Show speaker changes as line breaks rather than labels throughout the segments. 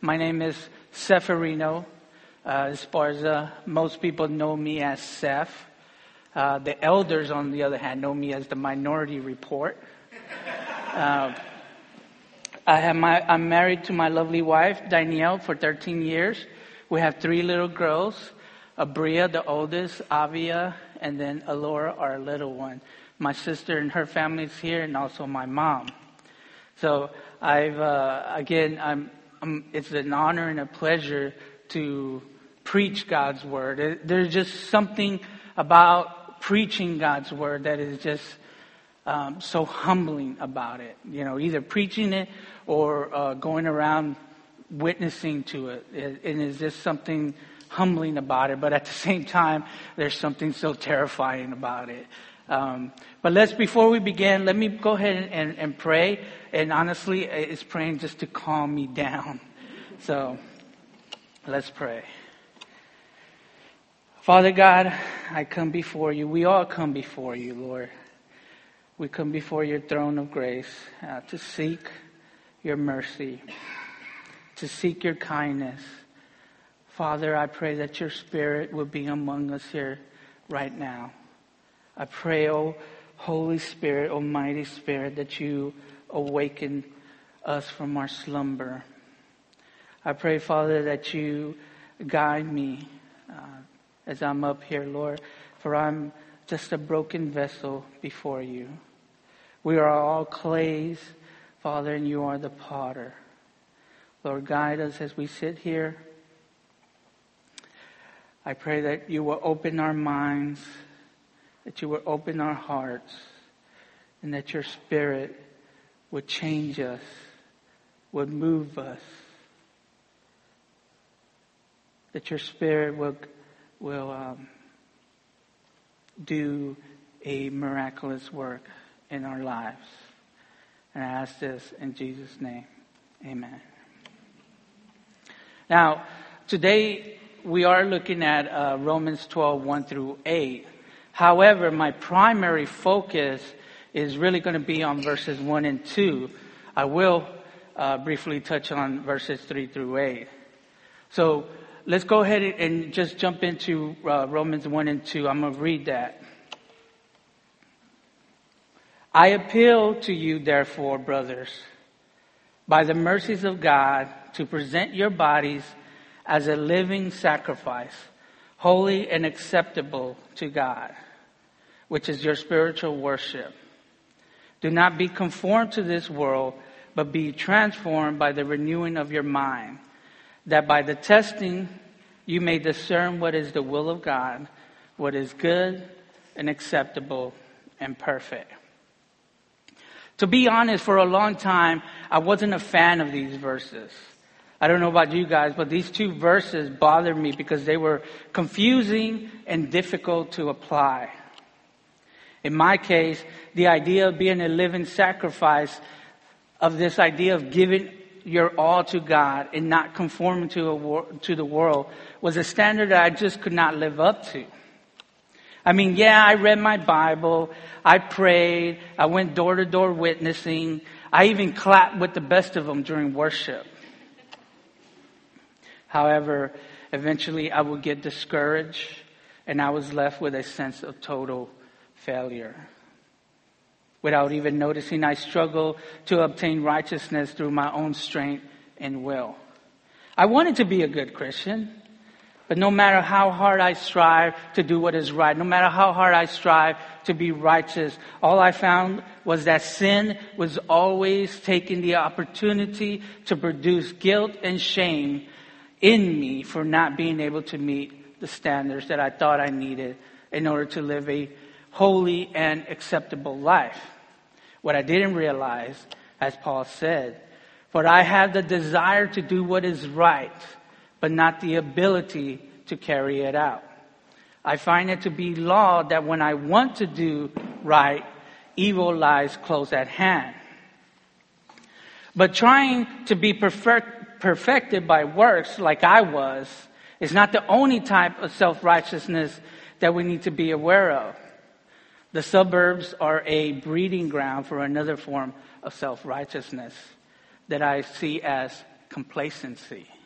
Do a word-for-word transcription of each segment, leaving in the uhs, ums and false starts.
My name is Seferino. Uh, as far as uh, most people know me as Seth. Uh, the elders, on the other hand, know me as the Minority Report. Uh, I have my, I'm married to my lovely wife, Danielle, for thirteen years. We have three little girls, Abria, the oldest, Avia, and then Alora, our little one. My sister and her family is here, and also my mom. So I've, uh, again, I'm, I'm, it's an honor and a pleasure to preach God's word. There's just something about preaching God's word that is just um, so humbling about it. You know, either preaching it or uh, going around witnessing to it. it. And it's just something humbling about it. But at the same time, there's something so terrifying about it. Um, but let's, before we begin, let me go ahead and, and, and pray. And honestly, it's praying just to calm me down. So let's pray. Father God, I come before you. We all come before you, Lord. We come before your throne of grace uh, to seek your mercy, to seek your kindness. Father, I pray that your Spirit will be among us here right now. I pray, oh Holy Spirit, Almighty Spirit, that you awaken us from our slumber. I pray, Father, that you guide me uh, as I'm up here, Lord, for I'm just a broken vessel before you. We are all clays, Father, and you are the potter. Lord, guide us as we sit here. I pray that you will open our minds, that you will open our hearts, and that your Spirit would change us, would move us, that your Spirit will, will um, do a miraculous work in our lives. And I ask this in Jesus' name. Amen. Now, today we are looking at uh, Romans twelve, one through eight. However, my primary focus is really going to be on verses one and two. I will uh, briefly touch on verses three through eight. So let's go ahead and just jump into uh, Romans one and two. I'm going to read that. I appeal to you, therefore, brothers, by the mercies of God, to present your bodies as a living sacrifice, holy and acceptable to God, which is your spiritual worship. Do not be conformed to this world, but be transformed by the renewing of your mind, that by the testing you may discern what is the will of God, what is good and acceptable and perfect. To be honest, for a long time, I wasn't a fan of these verses. I don't know about you guys, but these two verses bothered me because they were confusing and difficult to apply. In my case, the idea of being a living sacrifice, of this idea of giving your all to God and not conforming to a wor- to the world, was a standard that I just could not live up to. I mean, yeah, I read my Bible, I prayed, I went door to door witnessing, I even clapped with the best of them during worship. However, eventually I would get discouraged and I was left with a sense of total failure. Without even noticing, I struggled to obtain righteousness through my own strength and will. I wanted to be a good Christian, but no matter how hard I strive to do what is right, no matter how hard I strive to be righteous, all I found was that sin was always taking the opportunity to produce guilt and shame in me for not being able to meet the standards that I thought I needed in order to live a holy and acceptable life. What I didn't realize, as Paul said, for I have the desire to do what is right, but not the ability to carry it out. I find it to be law that when I want to do right, evil lies close at hand. But trying to be perfect, perfected by works like I was is not the only type of self-righteousness that we need to be aware of. The suburbs are a breeding ground for another form of self-righteousness that I see as complacency.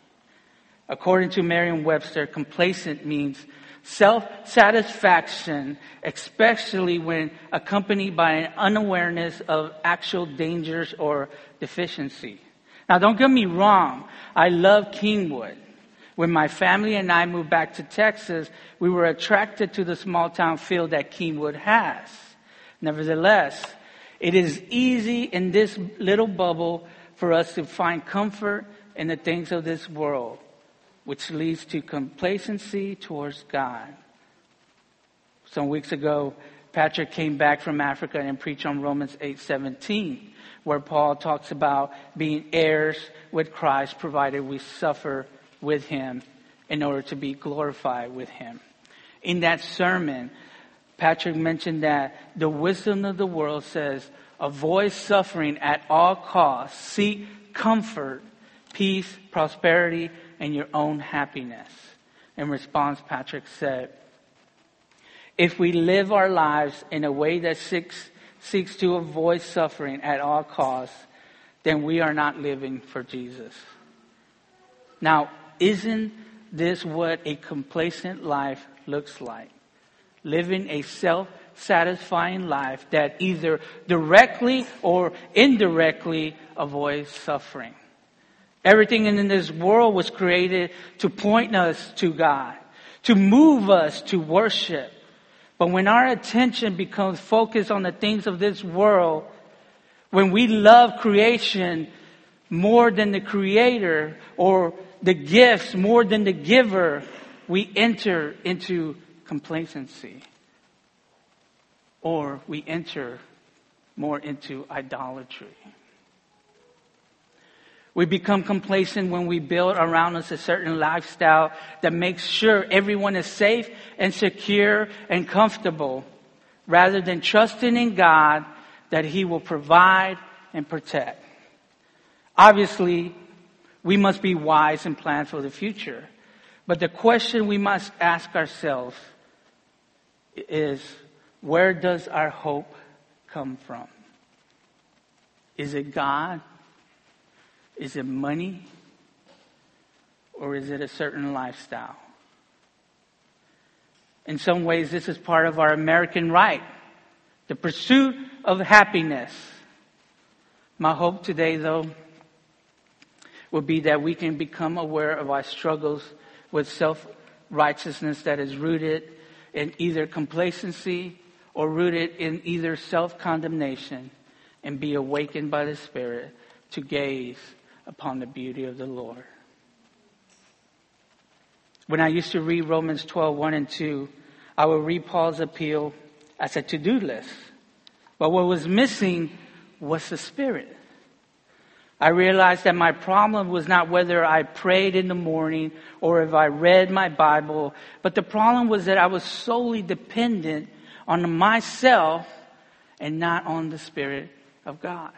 According to Merriam-Webster, complacent means self-satisfaction, especially when accompanied by an unawareness of actual dangers or deficiency. Now, don't get me wrong. I love Kingwood. When my family and I moved back to Texas, we were attracted to the small town feel that Kingwood has. Nevertheless, it is easy in this little bubble for us to find comfort in the things of this world, which leads to complacency towards God. Some weeks ago, Patrick came back from Africa and preached on Romans eight seventeen, where Paul talks about being heirs with Christ, provided we suffer with him in order to be glorified with him. In that sermon, Patrick mentioned that the wisdom of the world says, avoid suffering at all costs, seek comfort, peace, prosperity, and your own happiness. In response, Patrick said, if we live our lives in a way that seeks, seeks to avoid suffering at all costs, then we are not living for Jesus. Now, isn't this what a complacent life looks like? Living a self-satisfying life that either directly or indirectly avoids suffering. Everything in this world was created to point us to God, to move us to worship. But when our attention becomes focused on the things of this world, when we love creation more than the Creator, or the gifts more than the giver, we enter into complacency. Or we enter more into idolatry. We become complacent when we build around us a certain lifestyle that makes sure everyone is safe and secure and comfortable, rather than trusting in God that He will provide and protect. Obviously, we must be wise and plan for the future. But the question we must ask ourselves is, where does our hope come from? Is it God? Is it money? Or is it a certain lifestyle? In some ways, this is part of our American right, the pursuit of happiness. My hope today, though, will be that we can become aware of our struggles with self-righteousness that is rooted in either complacency or rooted in either self-condemnation, and be awakened by the Spirit to gaze upon the beauty of the Lord. When I used to read Romans twelve, one and two, I would read Paul's appeal as a to-do list. But what was missing was the Spirit. I realized that my problem was not whether I prayed in the morning or if I read my Bible, but the problem was that I was solely dependent on myself and not on the Spirit of God.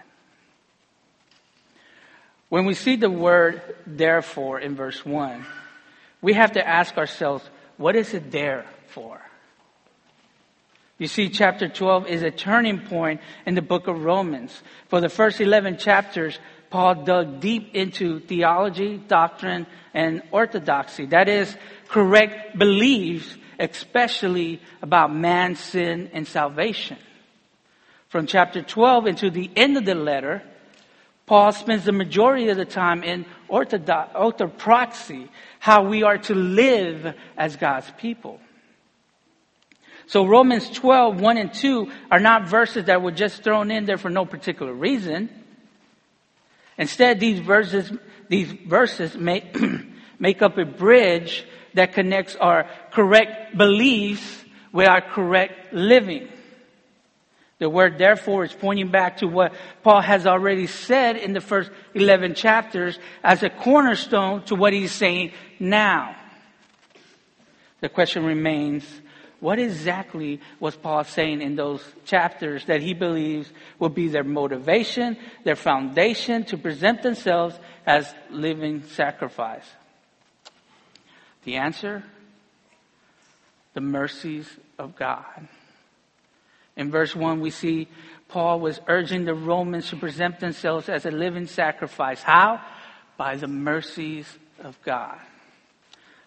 When we see the word therefore in verse one, we have to ask ourselves, what is it there for? You see, chapter twelve is a turning point in the book of Romans. For the first eleven chapters, Paul dug deep into theology, doctrine, and orthodoxy. That is, correct beliefs, especially about man's sin and salvation. From chapter twelve into the end of the letter, Paul spends the majority of the time in orthodox, orthopraxy, how we are to live as God's people. So Romans twelve, one and two are not verses that were just thrown in there for no particular reason. Instead, these verses, these verses make, make up a bridge that connects our correct beliefs with our correct living. The word therefore is pointing back to what Paul has already said in the first eleven chapters as a cornerstone to what he's saying now. The question remains, what exactly was Paul saying in those chapters that he believes will be their motivation, their foundation to present themselves as living sacrifice? The answer? The mercies of God. In verse one, we see Paul was urging the Romans to present themselves as a living sacrifice. How? By the mercies of God.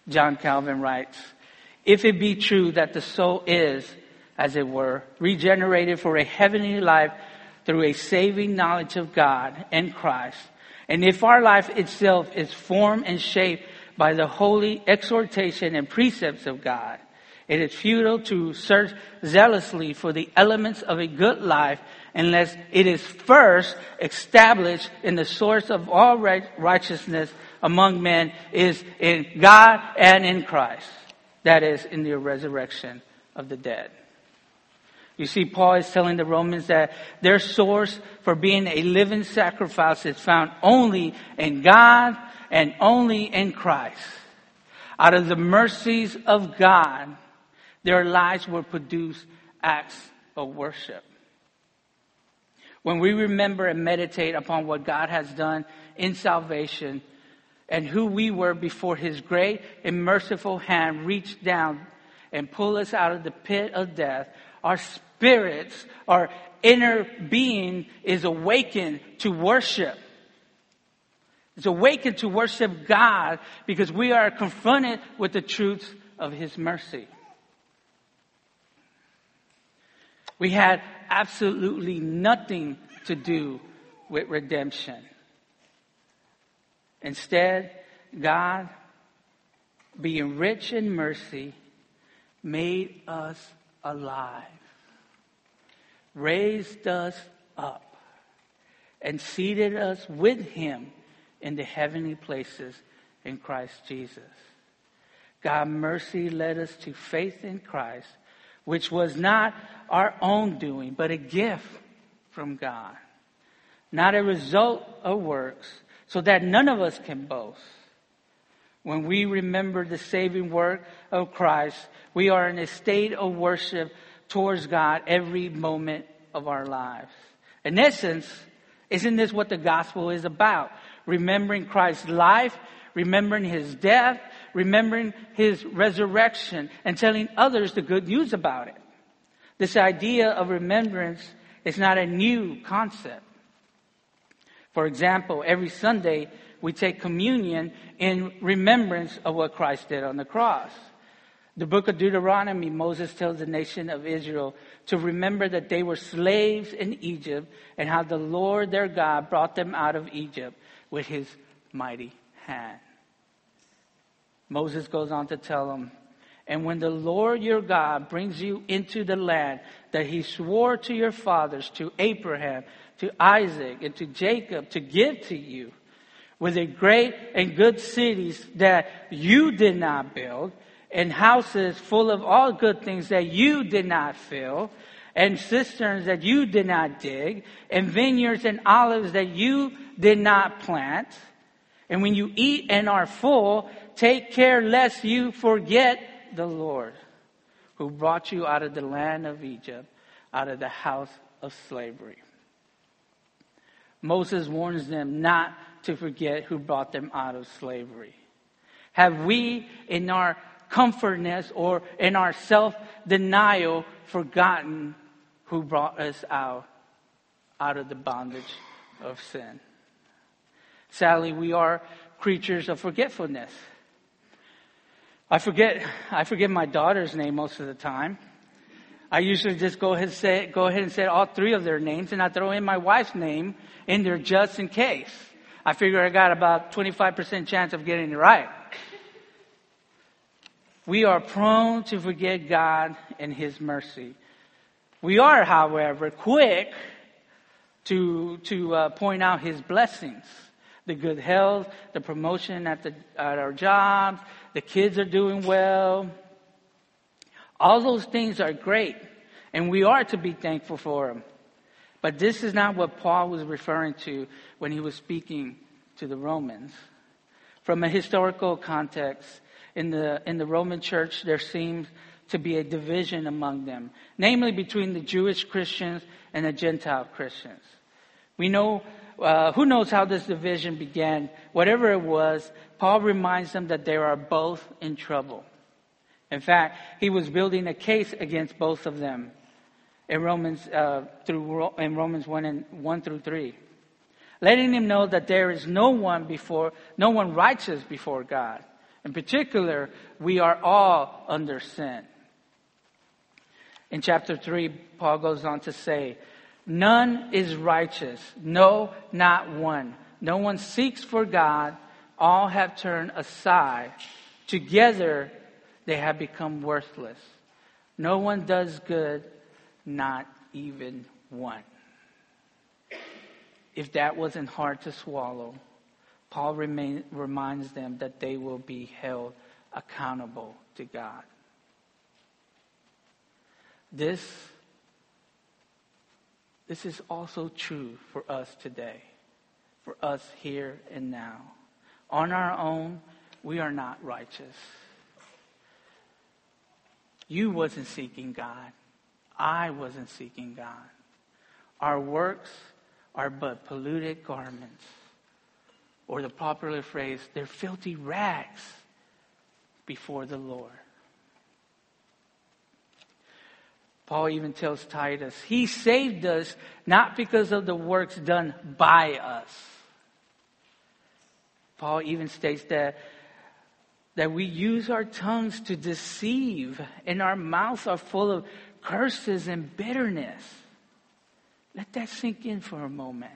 John Calvin writes, "If it be true that the soul is, as it were, regenerated for a heavenly life through a saving knowledge of God and Christ, and if our life itself is formed and shaped by the holy exhortation and precepts of God, it is futile to search zealously for the elements of a good life unless it is first established in the source of all right- righteousness among men is in God and in Christ. That is, in the resurrection of the dead." You see, Paul is telling the Romans that their source for being a living sacrifice is found only in God and only in Christ. Out of the mercies of God, their lives will produce acts of worship. When we remember and meditate upon what God has done in salvation and who we were before His great and merciful hand reached down and pulled us out of the pit of death, our spirits, our inner being is awakened to worship. It's awakened to worship God because we are confronted with the truths of His mercy. We had absolutely nothing to do with redemption. Instead, God, being rich in mercy, made us alive, raised us up, and seated us with Him in the heavenly places in Christ Jesus. God's mercy led us to faith in Christ, which was not our own doing, but a gift from God, not a result of works, so that none of us can boast. When we remember the saving work of Christ, we are in a state of worship towards God every moment of our lives. In essence, isn't this what the gospel is about? Remembering Christ's life, remembering His death, remembering His resurrection, and telling others the good news about it. This idea of remembrance is not a new concept. For example, every Sunday we take communion in remembrance of what Christ did on the cross. The book of Deuteronomy, Moses tells the nation of Israel to remember that they were slaves in Egypt and how the Lord their God brought them out of Egypt with His mighty hand. Moses goes on to tell them, "And when the Lord your God brings you into the land that He swore to your fathers, to Abraham, to Isaac, and to Jacob to give to you, with a great and good cities that you did not build, and houses full of all good things that you did not fill, and cisterns that you did not dig, and vineyards and olives that you did not plant. And when you eat and are full, take care lest you forget the Lord, who brought you out of the land of Egypt, out of the house of slavery." Moses warns them not to forget who brought them out of slavery. Have we, in our comfortness or in our self-denial, forgotten who brought us out, out of the bondage of sin? Sadly, we are creatures of forgetfulness. I forget, I forget my daughter's name most of the time. I usually just go ahead and say, go ahead and say all three of their names, and I throw in my wife's name in there just in case. I figure I got about twenty-five percent chance of getting it right. We are prone to forget God and His mercy. We are, however, quick to to uh, point out His blessings. The good health, the promotion at the at our jobs, the kids are doing well. All those things are great, and we are to be thankful for them. But this is not what Paul was referring to when he was speaking to the Romans. From a historical context, in the in the Roman church, there seems to be a division among them, namely between the Jewish Christians and the Gentile Christians. We know, uh, who knows how this division began. Whatever it was, Paul reminds them that they are both in trouble. In fact, he was building a case against both of them in Romans uh, through in Romans one and one through three, letting him know that there is no one before, no one righteous before God. In particular, we are all under sin. In chapter three, Paul goes on to say, none is righteous, no, not one. No one seeks for God. All have turned aside. Together, they have become worthless. No one does good, not even one. If that wasn't hard to swallow, Paul remain, reminds them that they will be held accountable to God. This, this is also true for us today, for us here and now. On our own, we are not righteous. You wasn't seeking God. I wasn't seeking God. Our works are but polluted garments. Or the popular phrase, they're filthy rags before the Lord. Paul even tells Titus, he saved us not because of the works done by us. Paul even states that, that we use our tongues to deceive, and our mouths are full of curses and bitterness. Let that sink in for a moment.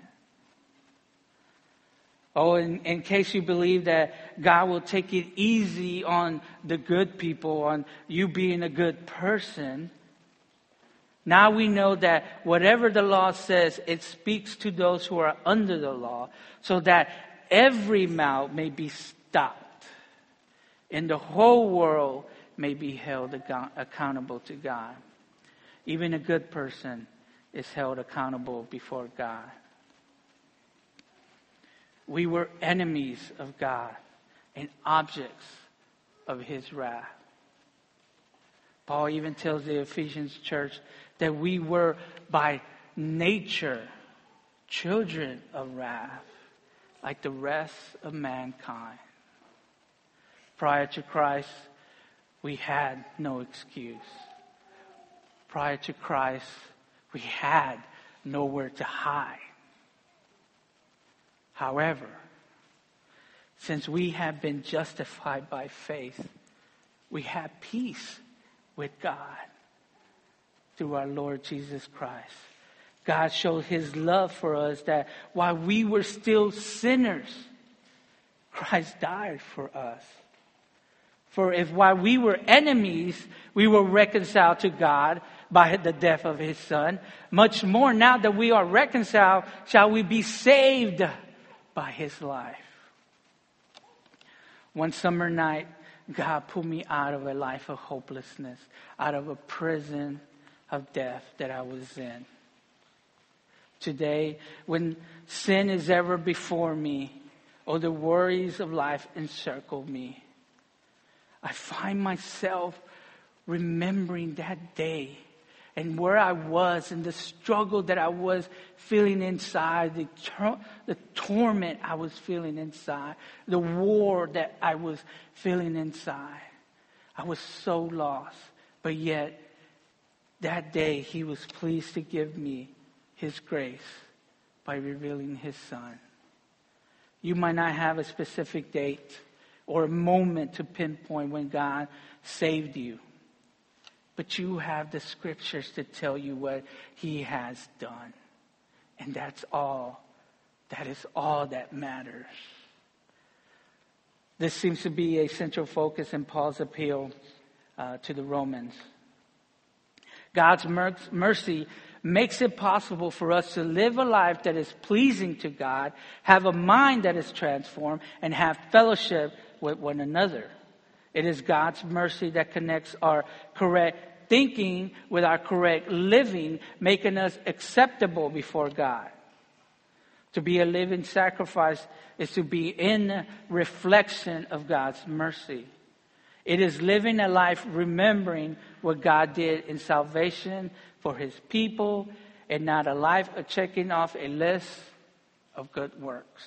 Oh, in, in case you believe that God will take it easy on the good people, on you being a good person, now we know that whatever the law says, it speaks to those who are under the law, so that every mouth may be stopped, and the whole world may be held ac- accountable to God. Even a good person is held accountable before God. We were enemies of God and objects of His wrath. Paul even tells the Ephesians church that we were by nature children of wrath, like the rest of mankind. Prior to Christ, we had no excuse. Prior to Christ, we had nowhere to hide. However, since we have been justified by faith, we have peace with God through our Lord Jesus Christ. God showed His love for us that while we were still sinners, Christ died for us. For if while we were enemies, we were reconciled to God by the death of His Son, much more now that we are reconciled, shall we be saved by His life. One summer night, God pulled me out of a life of hopelessness, out of a prison of death that I was in. Today, when sin is ever before me, or the worries of life encircle me, I find myself remembering that day and where I was and the struggle that I was feeling inside, the, tor- the torment I was feeling inside, the war that I was feeling inside. I was so lost, but yet that day He was pleased to give me His grace by revealing His Son. You might not have a specific date or a moment to pinpoint when God saved you, but you have the scriptures to tell you what He has done. And that's all. That is all that matters. This seems to be a central focus in Paul's appeal uh, to the Romans. God's mer- mercy makes it possible for us to live a life that is pleasing to God, have a mind that is transformed, and have fellowship with one another. It is God's mercy that connects our correct thinking with our correct living, making us acceptable before God. To be a living sacrifice is to be in reflection of God's mercy. It is living a life remembering what God did in salvation for His people, and not a life of checking off a list of good works.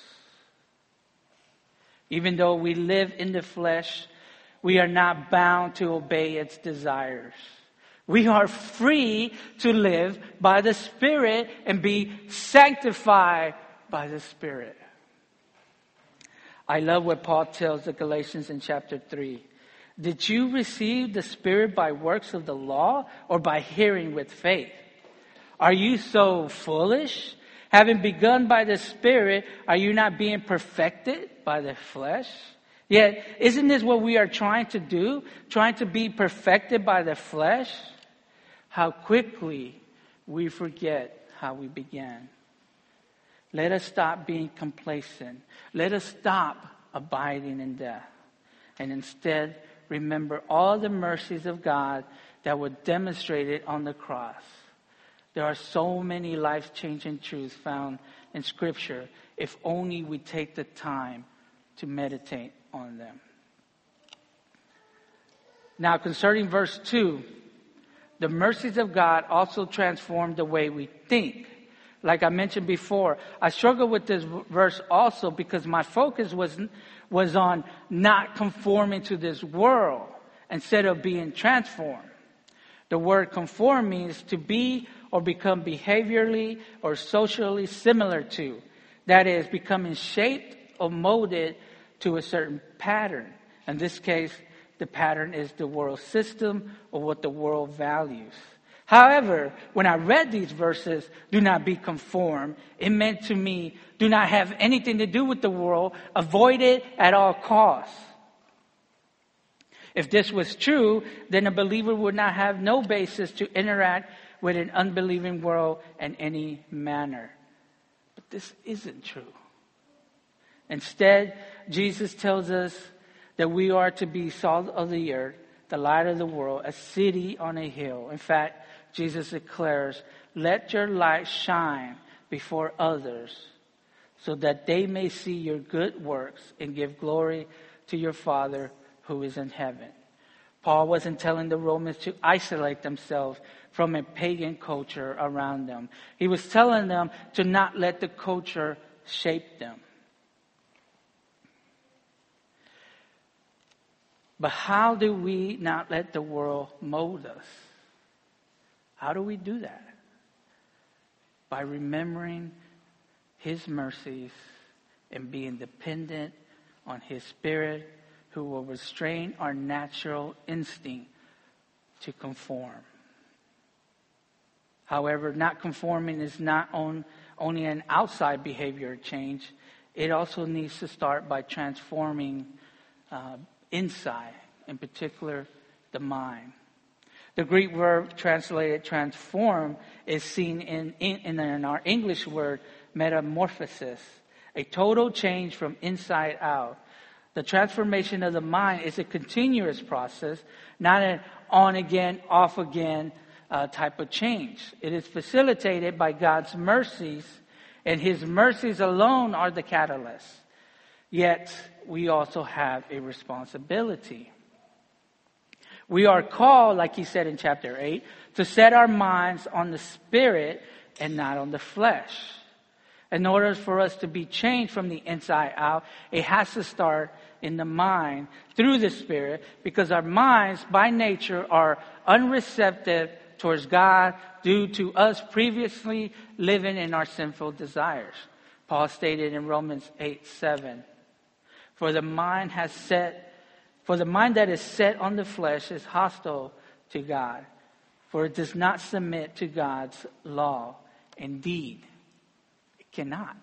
Even though we live in the flesh, we are not bound to obey its desires. We are free to live by the Spirit and be sanctified by the Spirit. I love what Paul tells the Galatians in chapter three. Did you receive the Spirit by works of the law or by hearing with faith? Are you so foolish? Having begun by the Spirit, are you not being perfected by the flesh? Yet, isn't this what we are trying to do? Trying to be perfected by the flesh? How quickly we forget how we began. Let us stop being complacent. Let us stop abiding in death. And instead, remember all the mercies of God that were demonstrated on the cross. There are so many life-changing truths found in Scripture if only we take the time to meditate on them. Now, concerning verse two, the mercies of God also transform the way we think. Like I mentioned before, I struggle with this verse also because my focus was, was on not conforming to this world instead of being transformed. The word conform means to be or become behaviorally or socially similar to. That is, becoming shaped or molded to a certain pattern. In this case, the pattern is the world system or what the world values. However, when I read these verses, do not be conformed, it meant to me, do not have anything to do with the world, avoid it at all costs. If this was true, then a believer would not have no basis to interact with an unbelieving world in any manner. But this isn't true. Instead, Jesus tells us that we are to be salt of the earth, the light of the world, a city on a hill. In fact, Jesus declares, let your light shine before others so that they may see your good works and give glory to your Father who is in heaven. Paul wasn't telling the Romans to isolate themselves from a pagan culture around them. He was telling them to not let the culture shape them. But how do we not let the world mold us? How do we do that? By remembering His mercies and being dependent on His Spirit, who will restrain our natural instinct to conform. However, not conforming is not on, only an outside behavior change. It also needs to start by transforming uh, inside, in particular, the mind. The Greek verb translated transform is seen in, in, in our English word metamorphosis, a total change from inside out. The transformation of the mind is a continuous process, not an on-again, off-again uh, type of change. It is facilitated by God's mercies, and His mercies alone are the catalyst. Yet, we also have a responsibility. We are called, like he said in chapter eight, to set our minds on the Spirit and not on the flesh. In order for us to be changed from the inside out, it has to start in the mind through the Spirit, because our minds by nature are unreceptive towards God due to us previously living in our sinful desires. Paul stated in Romans eight seven, For the mind has set For the mind that is set on the flesh is hostile to God, for it does not submit to God's law. Indeed, it cannot.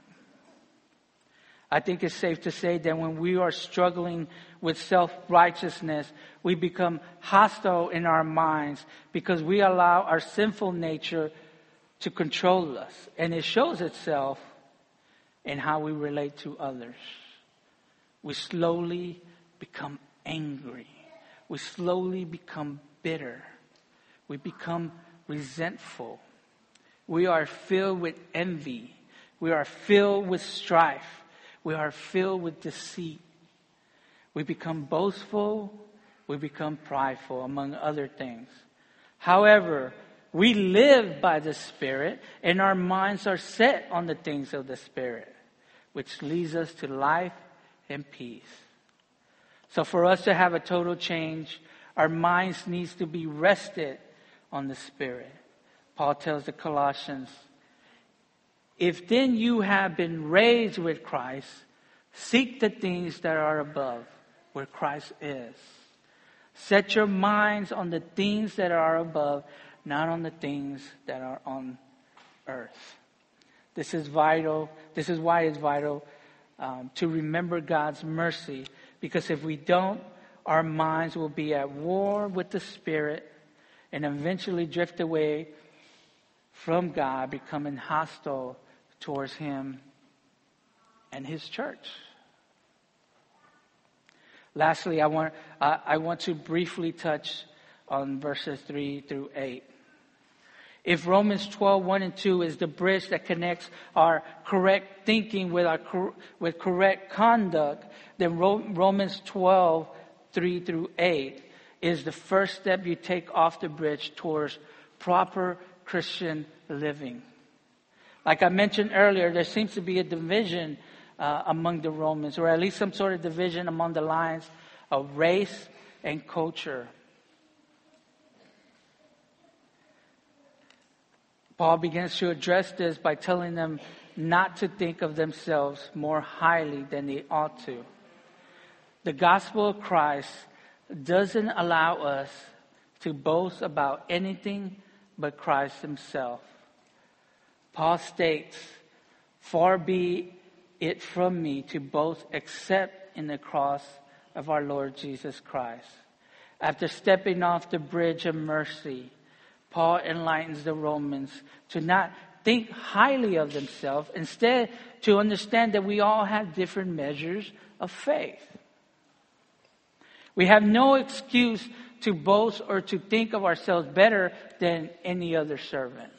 I think it's safe to say that when we are struggling with self-righteousness, we become hostile in our minds because we allow our sinful nature to control us. And it shows itself in how we relate to others. We slowly become angry. We slowly become bitter. We become resentful. We are filled with envy. We are filled with strife. We are filled with deceit. We become boastful. We become prideful, among other things. However, we live by the Spirit, and our minds are set on the things of the Spirit, which leads us to life and peace. So for us to have a total change, our minds needs to be rested on the Spirit. Paul tells the Colossians, if then you have been raised with Christ, Seek the things that are above, where Christ is. Set your minds on the things that are above, not on the things that are on earth. This is vital. This is why it's vital um, to remember God's mercy. Because if we don't, our minds will be at war with the Spirit and eventually drift away from God, becoming hostile towards Him and His church. Lastly, I want uh, I want to briefly touch on verses three through eight. If Romans twelve, one and two is the bridge that connects our correct thinking with our cor- with correct conduct, then Ro- Romans twelve, three through eight is the first step you take off the bridge towards proper Christian living. Like I mentioned earlier, there seems to be a division uh, among the Romans, or at least some sort of division among the lines of race and culture. Paul begins to address this by telling them not to think of themselves more highly than they ought to. The gospel of Christ doesn't allow us to boast about anything but Christ Himself. Paul states, "Far be it from me to boast except in the cross of our Lord Jesus Christ." After stepping off the bridge of mercy, Paul enlightens the Romans to not think highly of themselves, instead to understand that we all have different measures of faith. We have no excuse to boast or to think of ourselves better than any other servant.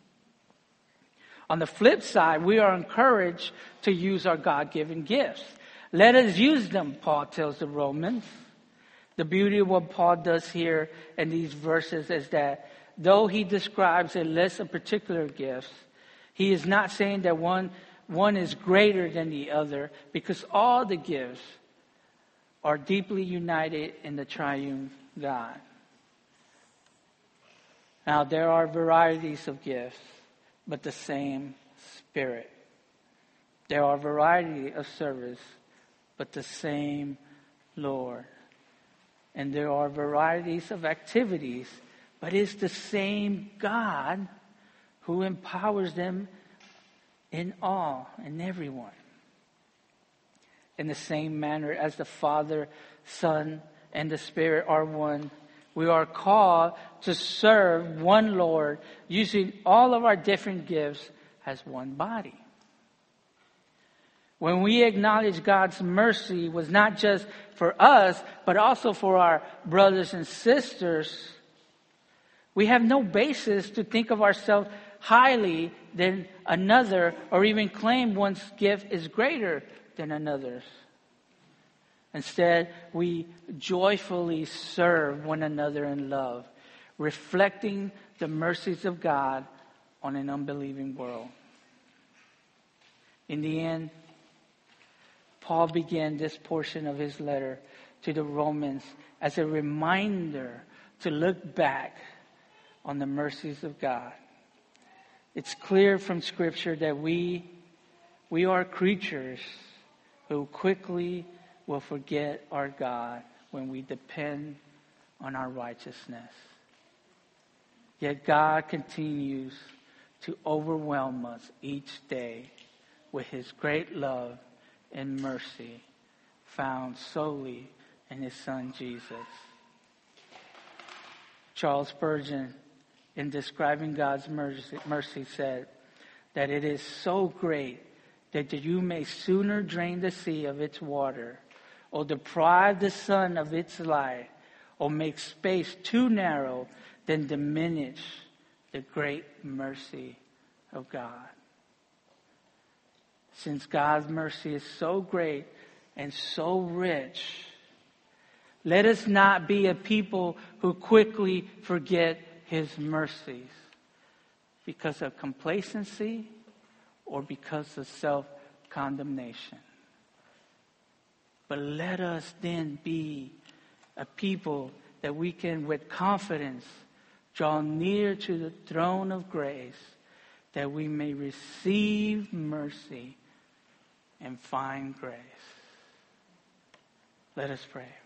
On the flip side, we are encouraged to use our God-given gifts. Let us use them, Paul tells the Romans. The beauty of what Paul does here in these verses is that though he describes a list of particular gifts, he is not saying that one, one is greater than the other, because all the gifts are deeply united in the triune God. Now, there are varieties of gifts, but the same Spirit. There are variety of service, but the same Lord. And there are varieties of activities, but it's the same God who empowers them in all and everyone. In the same manner as the Father, Son, and the Spirit are one, we are called to serve one Lord, using all of our different gifts as one body. When we acknowledge God's mercy was not just for us, but also for our brothers and sisters, we have no basis to think of ourselves highly than another, or even claim one's gift is greater than another's. Instead, we joyfully serve one another in love, reflecting the mercies of God on an unbelieving world. In the end, Paul began this portion of his letter to the Romans as a reminder to look back on the mercies of God. It's clear from Scripture that we, we are creatures who quickly will forget our God when we depend on our righteousness. Yet God continues to overwhelm us each day with His great love and mercy found solely in His Son Jesus. Charles Spurgeon, in describing God's mercy, mercy said that it is so great that you may sooner drain the sea of its water, or deprive the sun of its light, or make space too narrow than diminish the great mercy of God. Since God's mercy is so great and so rich, let us not be a people who quickly forget His mercies because of complacency or because of self-condemnation. But let us then be a people that we can with confidence draw near to the throne of grace, that we may receive mercy and find grace. Let us pray.